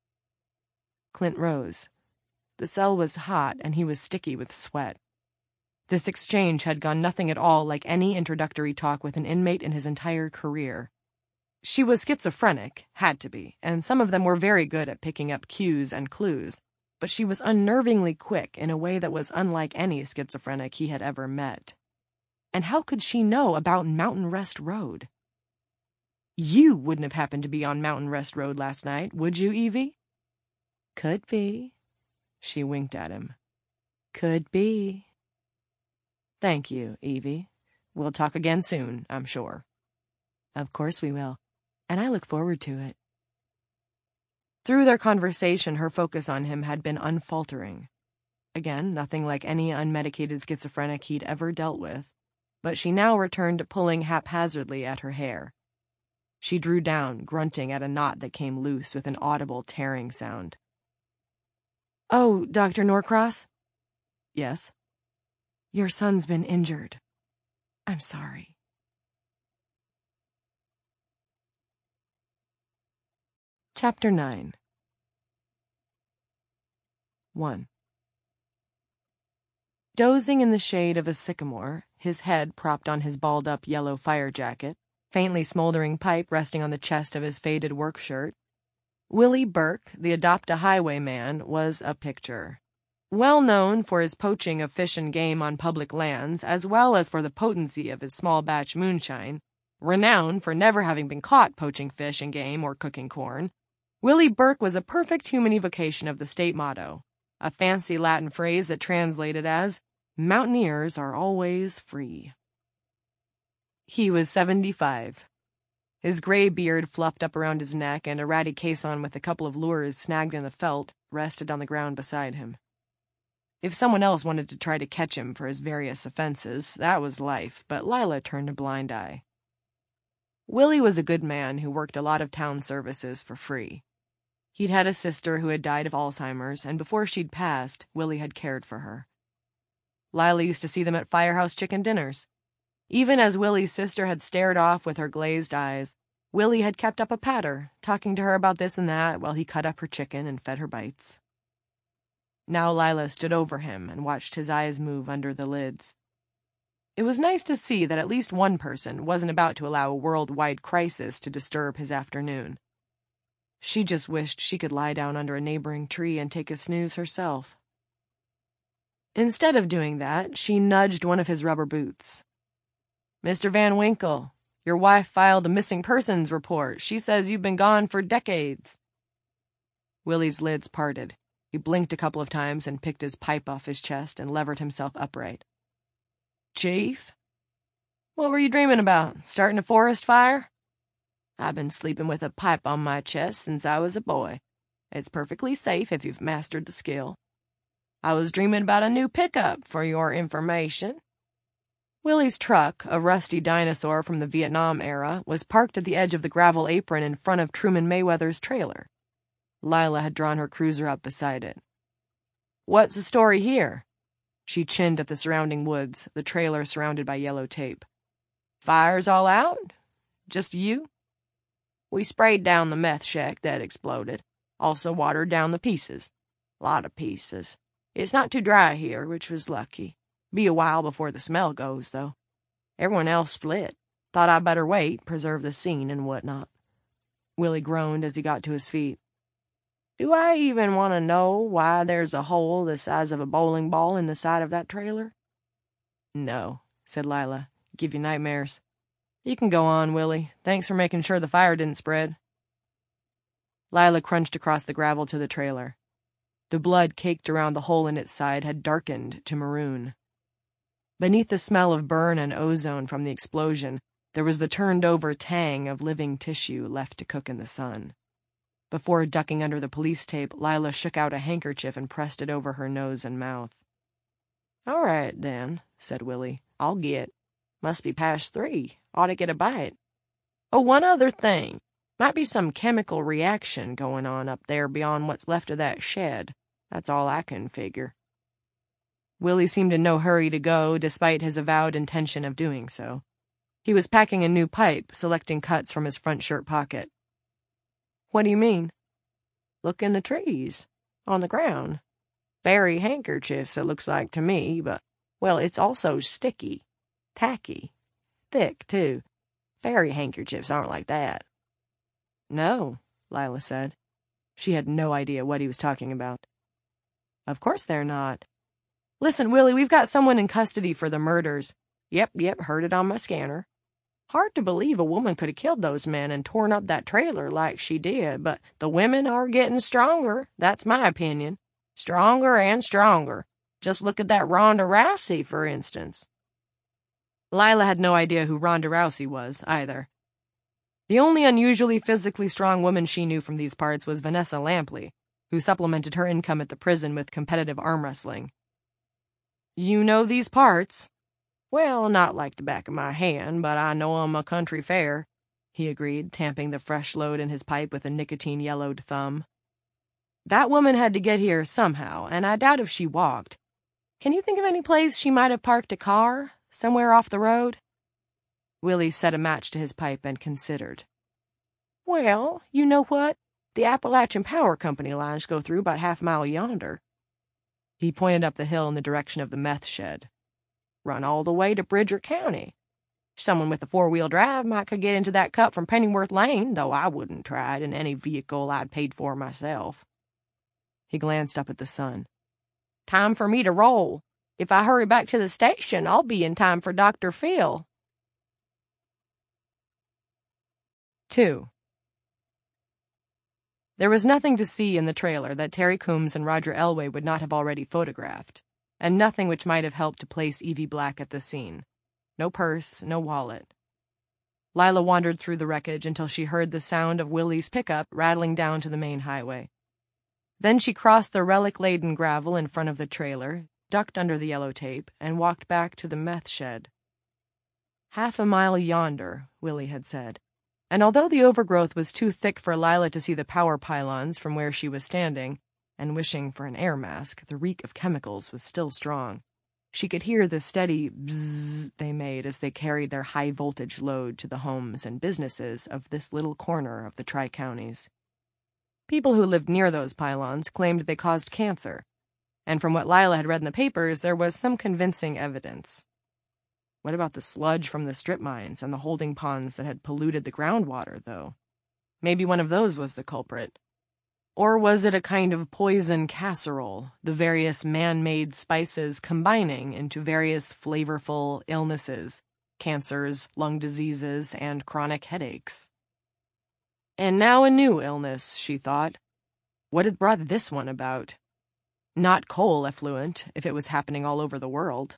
Clint rose. The cell was hot, and he was sticky with sweat. This exchange had gone nothing at all like any introductory talk with an inmate in his entire career. She was schizophrenic, had to be, and some of them were very good at picking up cues and clues, but she was unnervingly quick in a way that was unlike any schizophrenic he had ever met. And how could she know about Mountain Rest Road? You wouldn't have happened to be on Mountain Rest Road last night, would you, Evie? Could be. She winked at him. Could be. Thank you, Evie. We'll talk again soon, I'm sure. Of course we will, and I look forward to it. Through their conversation, her focus on him had been unfaltering. Again, nothing like any unmedicated schizophrenic he'd ever dealt with, but she now returned to pulling haphazardly at her hair. She drew down, grunting at a knot that came loose with an audible tearing sound. Oh, Dr. Norcross? Yes? Your son's been injured. I'm sorry. Chapter 9. 1. Dozing in the shade of a sycamore, his head propped on his balled-up yellow fire jacket, faintly smoldering pipe resting on the chest of his faded work shirt, Willie Burke, the adopt-a-highwayman, was a picture. Well known for his poaching of fish and game on public lands, as well as for the potency of his small-batch moonshine, renowned for never having been caught poaching fish and game or cooking corn, Willie Burke was a perfect human evocation of the state motto, a fancy Latin phrase that translated as, "Mountaineers are always free." He was 75. His gray beard fluffed up around his neck, and a ratty caisson with a couple of lures snagged in the felt rested on the ground beside him. If someone else wanted to try to catch him for his various offenses, that was life, but Lila turned a blind eye. Willie was a good man who worked a lot of town services for free. He'd had a sister who had died of Alzheimer's, and before she'd passed, Willie had cared for her. Lila used to see them at Firehouse Chicken dinners. Even as Willie's sister had stared off with her glazed eyes, Willie had kept up a patter, talking to her about this and that while he cut up her chicken and fed her bites. Now Lila stood over him and watched his eyes move under the lids. It was nice to see that at least one person wasn't about to allow a worldwide crisis to disturb his afternoon. She just wished she could lie down under a neighboring tree and take a snooze herself. Instead of doing that, she nudged one of his rubber boots. Mr. Van Winkle, your wife filed a missing persons report. She says you've been gone for decades. Willie's lids parted. He blinked a couple of times and picked his pipe off his chest and levered himself upright. Chief? What were you dreaming about? Starting a forest fire? I've been sleeping with a pipe on my chest since I was a boy. It's perfectly safe if you've mastered the skill. I was dreaming about a new pickup, for your information. Willie's truck, a rusty dinosaur from the Vietnam era, was parked at the edge of the gravel apron in front of Truman Mayweather's trailer. Lila had drawn her cruiser up beside it. What's the story here? She chinned at the surrounding woods, the trailer surrounded by yellow tape. Fire's all out? Just you? We sprayed down the meth shack that exploded. Also watered down the pieces. Lot of pieces. It's not too dry here, which was lucky. Be a while before the smell goes, though. Everyone else split. Thought I'd better wait, preserve the scene and whatnot. Willie groaned as he got to his feet. Do I even want to know why there's a hole the size of a bowling ball in the side of that trailer? No, said Lila. Give you nightmares. You can go on, Willie. Thanks for making sure the fire didn't spread. Lila crunched across the gravel to the trailer. The blood caked around the hole in its side had darkened to maroon. Beneath the smell of burn and ozone from the explosion, there was the turned-over tang of living tissue left to cook in the sun. Before ducking under the police tape, Lila shook out a handkerchief and pressed it over her nose and mouth. All right, then, said Willie. I'll get. Must be past 3. Ought to get a bite. Oh, one other thing. Might be some chemical reaction going on up there beyond what's left of that shed. That's all I can figure. Willie seemed in no hurry to go, despite his avowed intention of doing so. He was packing a new pipe, selecting cuts from his front shirt pocket. What do you mean? Look in the trees. On the ground. Fairy handkerchiefs, it looks like to me, but, well, it's also sticky. Tacky. Thick, too. Fairy handkerchiefs aren't like that. No, Lila said. She had no idea what he was talking about. Of course they're not. Listen, Willie, we've got someone in custody for the murders. Yep, heard it on my scanner. Hard to believe a woman could have killed those men and torn up that trailer like she did, but the women are getting stronger, that's my opinion. Stronger and stronger. Just look at that Ronda Rousey, for instance. Lila had no idea who Ronda Rousey was, either. The only unusually physically strong woman she knew from these parts was Vanessa Lampley, who supplemented her income at the prison with competitive arm wrestling. You know these parts? Well, not like the back of my hand, but I know 'em a country fair, he agreed, tamping the fresh load in his pipe with a nicotine-yellowed thumb. That woman had to get here somehow, and I doubt if she walked. Can you think of any place she might have parked a car, somewhere off the road? Willie set a match to his pipe and considered. Well, you know what? The Appalachian Power Company lines go through about half a mile yonder. He pointed up the hill in the direction of the meth shed. Run all the way to Bridger County. Someone with a four-wheel drive might could get into that cut from Pennyworth Lane, though I wouldn't try it in any vehicle I'd paid for myself. He glanced up at the sun. Time for me to roll. If I hurry back to the station, I'll be in time for Dr. Phil. 2. There was nothing to see in the trailer that Terry Coombs and Roger Elway would not have already photographed, and nothing which might have helped to place Evie Black at the scene. No purse, no wallet. Lila wandered through the wreckage until she heard the sound of Willie's pickup rattling down to the main highway. Then she crossed the relic-laden gravel in front of the trailer, ducked under the yellow tape, and walked back to the meth shed. "Half a mile yonder," Willie had said, and although the overgrowth was too thick for Lila to see the power pylons from where she was standing, and wishing for an air mask, the reek of chemicals was still strong. She could hear the steady bzzz they made as they carried their high-voltage load to the homes and businesses of this little corner of the Tri-Counties. People who lived near those pylons claimed they caused cancer, and from what Lila had read in the papers, there was some convincing evidence. What about the sludge from the strip mines and the holding ponds that had polluted the groundwater, though? Maybe one of those was the culprit. Or was it a kind of poison casserole, the various man-made spices combining into various flavorful illnesses, cancers, lung diseases, and chronic headaches? And now a new illness, she thought. What had brought this one about? Not coal effluent, if it was happening all over the world.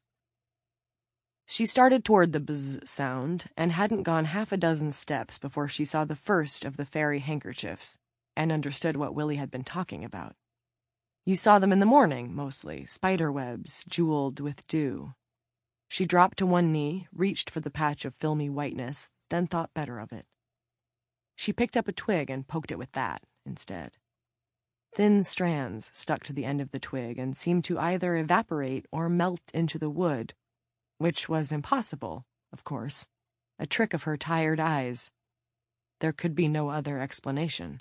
She started toward the bzz sound and hadn't gone half a dozen steps before she saw the first of the fairy handkerchiefs and understood what Willie had been talking about. You saw them in the morning, mostly, spider webs jeweled with dew. She dropped to one knee, reached for the patch of filmy whiteness, then thought better of it. She picked up a twig and poked it with that, instead. Thin strands stuck to the end of the twig and seemed to either evaporate or melt into the wood, which was impossible, of course, a trick of her tired eyes. There could be no other explanation.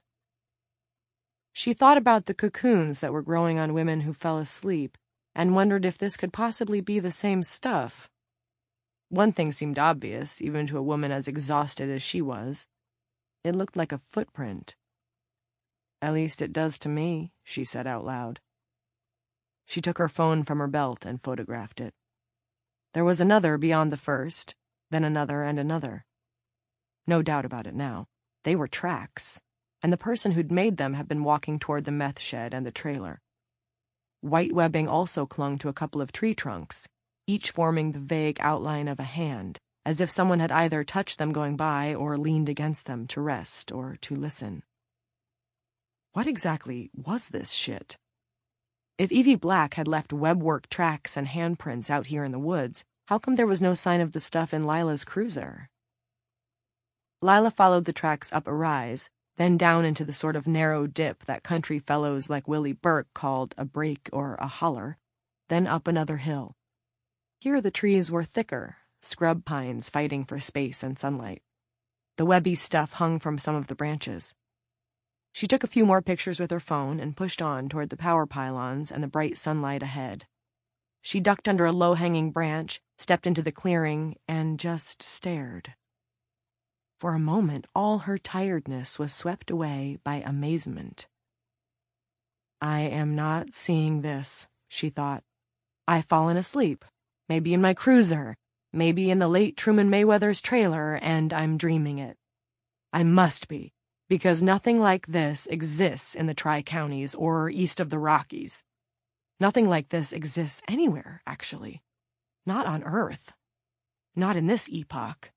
She thought about the cocoons that were growing on women who fell asleep and wondered if this could possibly be the same stuff. One thing seemed obvious, even to a woman as exhausted as she was. It looked like a footprint. At least it does to me, she said out loud. She took her phone from her belt and photographed it. There was another beyond the first, then another and another. No doubt about it now. They were tracks, and the person who'd made them had been walking toward the meth shed and the trailer. White webbing also clung to a couple of tree trunks, each forming the vague outline of a hand, as if someone had either touched them going by or leaned against them to rest or to listen. What exactly was this shit? If Evie Black had left webwork tracks and handprints out here in the woods, how come there was no sign of the stuff in Lila's cruiser? Lila followed the tracks up a rise, then down into the sort of narrow dip that country fellows like Willie Burke called a break or a holler, then up another hill. Here the trees were thicker, scrub pines fighting for space and sunlight. The webby stuff hung from some of the branches. She took a few more pictures with her phone and pushed on toward the power pylons and the bright sunlight ahead. She ducked under a low-hanging branch, stepped into the clearing, and just stared. For a moment, all her tiredness was swept away by amazement. I am not seeing this, she thought. I've fallen asleep, maybe in my cruiser, maybe in the late Truman Mayweather's trailer, and I'm dreaming it. I must be, because nothing like this exists in the Tri-Counties or east of the Rockies. Nothing like this exists anywhere, actually. Not on Earth. Not in this epoch.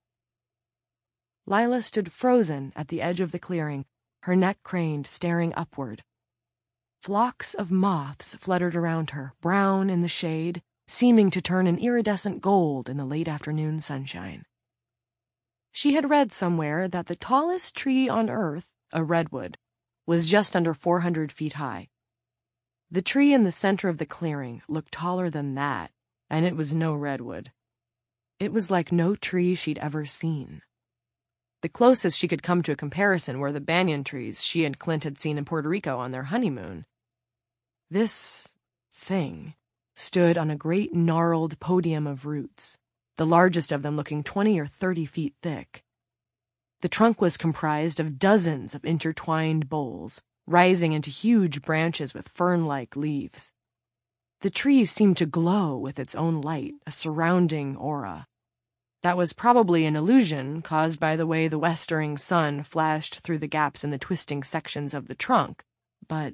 Lila stood frozen at the edge of the clearing, her neck craned, staring upward. Flocks of moths fluttered around her, brown in the shade, seeming to turn an iridescent gold in the late afternoon sunshine. She had read somewhere that the tallest tree on Earth, a redwood, was just under 400 feet high. The tree in the center of the clearing looked taller than that, and it was no redwood. It was like no tree she'd ever seen. The closest she could come to a comparison were the banyan trees she and Clint had seen in Puerto Rico on their honeymoon. This thing stood on a great gnarled podium of roots, the largest of them looking 20 or 30 feet thick. The trunk was comprised of dozens of intertwined boles, rising into huge branches with fern-like leaves. The tree seemed to glow with its own light, a surrounding aura. That was probably an illusion caused by the way the westering sun flashed through the gaps in the twisting sections of the trunk, but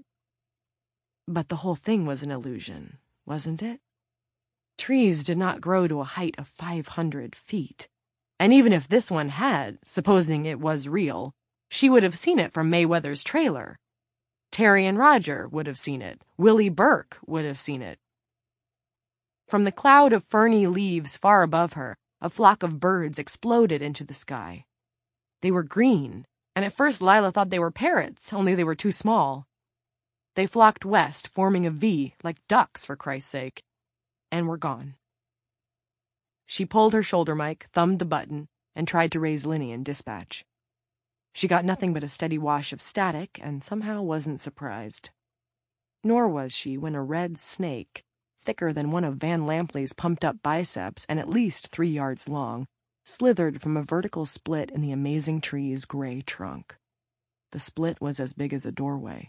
the whole thing was an illusion, wasn't it? Trees did not grow to a height of 500 feet. And even if this one had, supposing it was real, she would have seen it from Mayweather's trailer. Terry and Roger would have seen it. Willie Burke would have seen it. From the cloud of ferny leaves far above her, a flock of birds exploded into the sky. They were green, and at first Lila thought they were parrots, only they were too small. They flocked west, forming a V, like ducks, for Christ's sake, and were gone. She pulled her shoulder mic, thumbed the button, and tried to raise Linny in dispatch. She got nothing but a steady wash of static, and somehow wasn't surprised. Nor was she when a red snake, thicker than one of Van Lampley's pumped-up biceps and at least 3 yards long, slithered from a vertical split in the amazing tree's gray trunk. The split was as big as a doorway.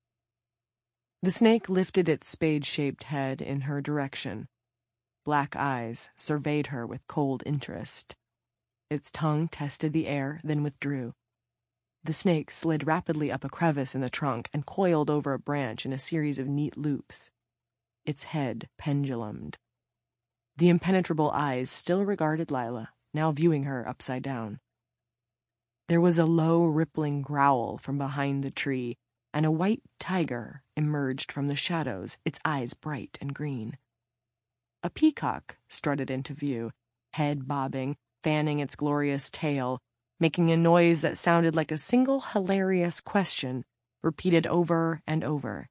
The snake lifted its spade-shaped head in her direction. Black eyes surveyed her with cold interest. Its tongue tested the air, then withdrew. The snake slid rapidly up a crevice in the trunk and coiled over a branch in a series of neat loops. Its head pendulumed. The impenetrable eyes still regarded Lila, now viewing her upside down. There was a low, rippling growl from behind the tree, and a white tiger emerged from the shadows, its eyes bright and green. A peacock strutted into view, head bobbing, fanning its glorious tail, making a noise that sounded like a single hilarious question, repeated over and over.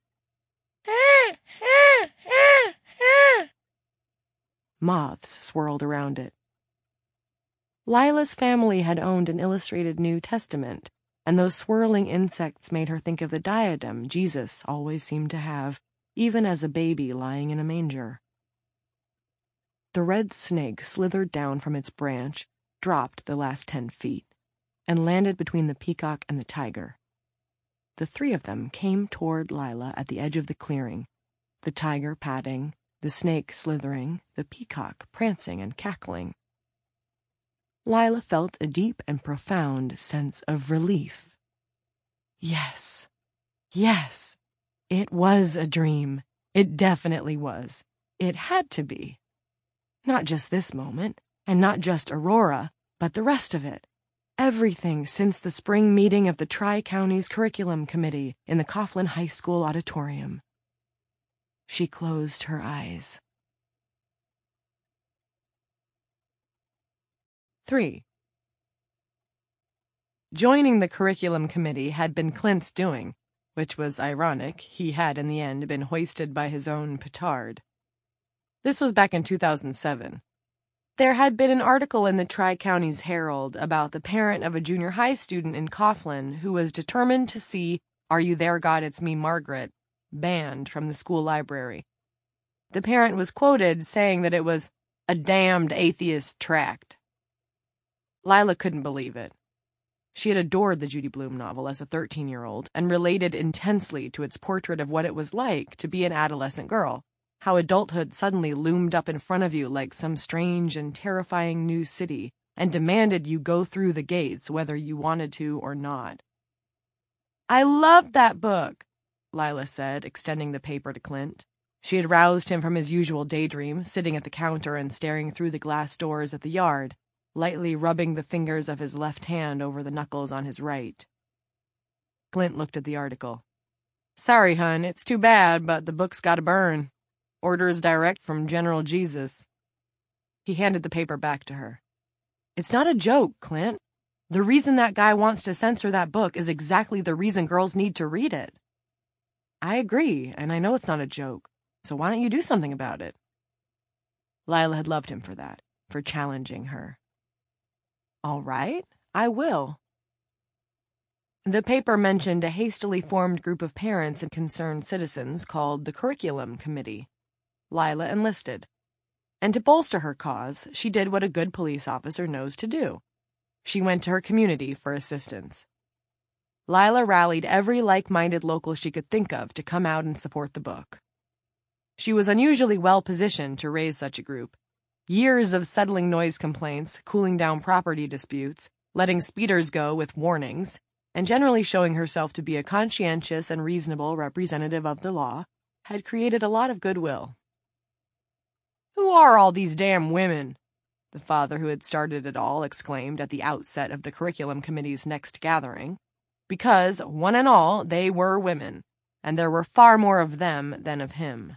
Moths swirled around it. Lila's family had owned an illustrated New Testament, and those swirling insects made her think of the diadem Jesus always seemed to have, even as a baby lying in a manger. The red snake slithered down from its branch, dropped the last 10 feet, and landed between the peacock and the tiger. The 3 of them came toward Lila at the edge of the clearing, the tiger patting, the snake slithering, the peacock prancing and cackling. Lila felt a deep and profound sense of relief. Yes, yes, it was a dream. It definitely was. It had to be. Not just this moment, and not just Aurora, but the rest of it. Everything since the spring meeting of the Tri-Counties Curriculum Committee in the Coughlin High School auditorium. She closed her eyes. 3. Joining the curriculum committee had been Clint's doing, which was ironic. He had, in the end, been hoisted by his own petard. This was back in 2007. There had been an article in the Tri-Counties Herald about the parent of a junior high student in Coughlin who was determined to see Are You There, God, It's Me, Margaret banned from the school library. The parent was quoted saying that it was a damned atheist tract. Lila couldn't believe it. She had adored the Judy Blume novel as a 13-year-old and related intensely to its portrait of what it was like to be an adolescent girl, how adulthood suddenly loomed up in front of you like some strange and terrifying new city and demanded you go through the gates whether you wanted to or not. "I loved that book," Lila said, extending the paper to Clint. She had roused him from his usual daydream, sitting at the counter and staring through the glass doors at the yard, lightly rubbing the fingers of his left hand over the knuckles on his right. Clint looked at the article. "Sorry, hun, it's too bad, but the book's gotta burn. Orders direct from General Jesus." He handed the paper back to her. "It's not a joke, Clint. The reason that guy wants to censor that book is exactly the reason girls need to read it." "I agree, and I know it's not a joke, so why don't you do something about it?" Lila had loved him for that, for challenging her. "All right, I will." The paper mentioned a hastily formed group of parents and concerned citizens called the Curriculum Committee. Lila enlisted. And to bolster her cause, she did what a good police officer knows to do. She went to her community for assistance. Lila rallied every like-minded local she could think of to come out and support the book. She was unusually well-positioned to raise such a group. Years of settling noise complaints, cooling down property disputes, letting speeders go with warnings, and generally showing herself to be a conscientious and reasonable representative of the law, had created a lot of goodwill. "Who are all these damn women?" the father who had started it all exclaimed at the outset of the Curriculum Committee's next gathering, because, one and all, they were women, and there were far more of them than of him.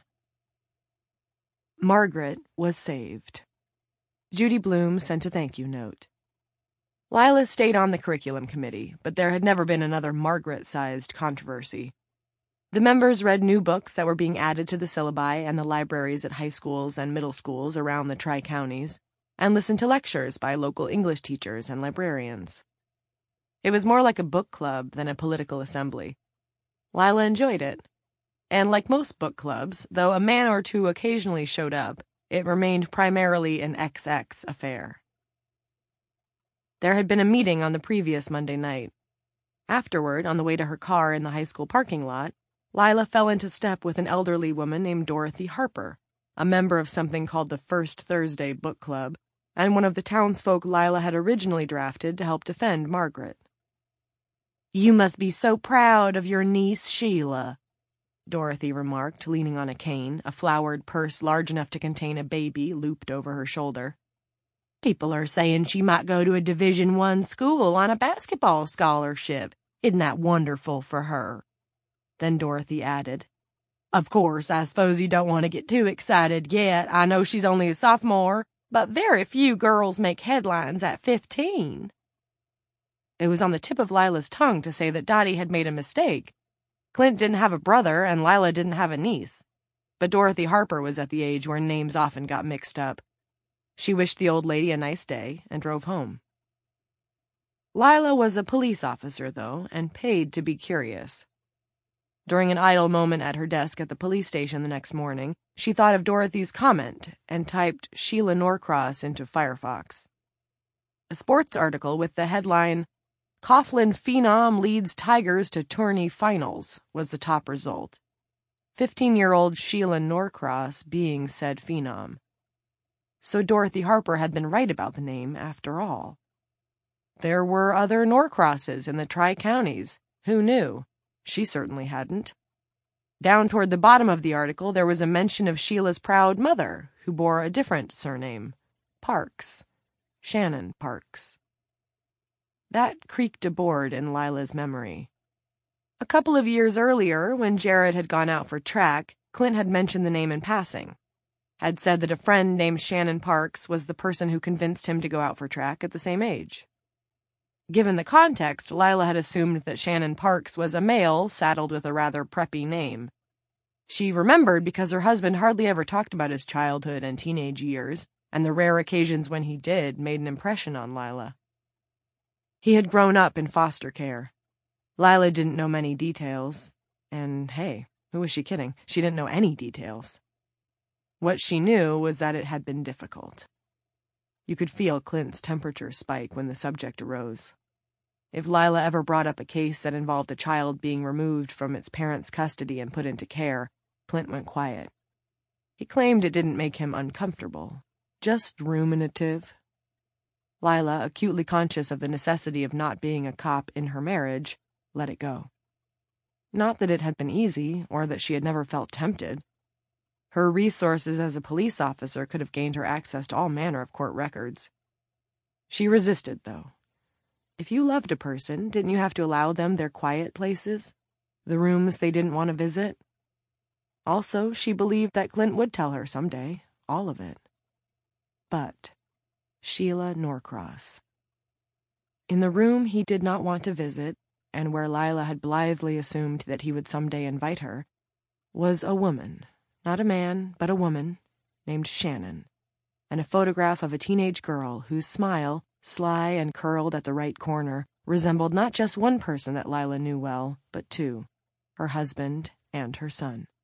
Margaret was saved. Judy Blume sent a thank-you note. Lila stayed on the Curriculum Committee, but there had never been another Margaret-sized controversy. The members read new books that were being added to the syllabi and the libraries at high schools and middle schools around the Tri-Counties, and listened to lectures by local English teachers and librarians. It was more like a book club than a political assembly. Lila enjoyed it. And like most book clubs, though a man or two occasionally showed up, it remained primarily an XX affair. There had been a meeting on the previous Monday night. Afterward, on the way to her car in the high school parking lot, Lila fell into step with an elderly woman named Dorothy Harper, a member of something called the First Thursday Book Club, and one of the townsfolk Lila had originally drafted to help defend Margaret. "You must be so proud of your niece, Sheila," Dorothy remarked, leaning on a cane, a flowered purse large enough to contain a baby looped over her shoulder. "People are saying she might go to a Division I school on a basketball scholarship. Isn't that wonderful for her?" Then Dorothy added, "Of course, I suppose you don't want to get too excited yet. I know she's only a sophomore, but very few girls make headlines at 15. It was on the tip of Lila's tongue to say that Dottie had made a mistake. Clint didn't have a brother, and Lila didn't have a niece. But Dorothy Harper was at the age where names often got mixed up. She wished the old lady a nice day and drove home. Lila was a police officer, though, and paid to be curious. During an idle moment at her desk at the police station the next morning, she thought of Dorothy's comment and typed Sheila Norcross into Firefox. A sports article with the headline, "Coughlin Phenom Leads Tigers to Tourney Finals," was the top result. 15-year-old Sheila Norcross being said phenom. So Dorothy Harper had been right about the name, after all. There were other Norcrosses in the Tri-Counties. Who knew? She certainly hadn't. Down toward the bottom of the article, there was a mention of Sheila's proud mother, who bore a different surname, Parks. Shannon Parks. That creaked aboard in Lila's memory. A couple of years earlier, when Jared had gone out for track, Clint had mentioned the name in passing. Had said that a friend named Shannon Parks was the person who convinced him to go out for track at the same age. Given the context, Lila had assumed that Shannon Parks was a male saddled with a rather preppy name. She remembered because her husband hardly ever talked about his childhood and teenage years, and the rare occasions when he did made an impression on Lila. He had grown up in foster care. Lila didn't know many details, and hey, who was she kidding? She didn't know any details. What she knew was that it had been difficult. You could feel Clint's temperature spike when the subject arose. If Lila ever brought up a case that involved a child being removed from its parents' custody and put into care, Clint went quiet. He claimed it didn't make him uncomfortable, just ruminative. Lila, acutely conscious of the necessity of not being a cop in her marriage, let it go. Not that it had been easy, or that she had never felt tempted. Her resources as a police officer could have gained her access to all manner of court records. She resisted, though. If you loved a person, didn't you have to allow them their quiet places, the rooms they didn't want to visit? Also, she believed that Clint would tell her someday, all of it. But Sheila Norcross. In the room he did not want to visit, and where Lila had blithely assumed that he would someday invite her, was a woman, not a man, but a woman, named Shannon, and a photograph of a teenage girl whose smile, sly and curled at the right corner, resembled not just one person that Lila knew well, but two, her husband and her son.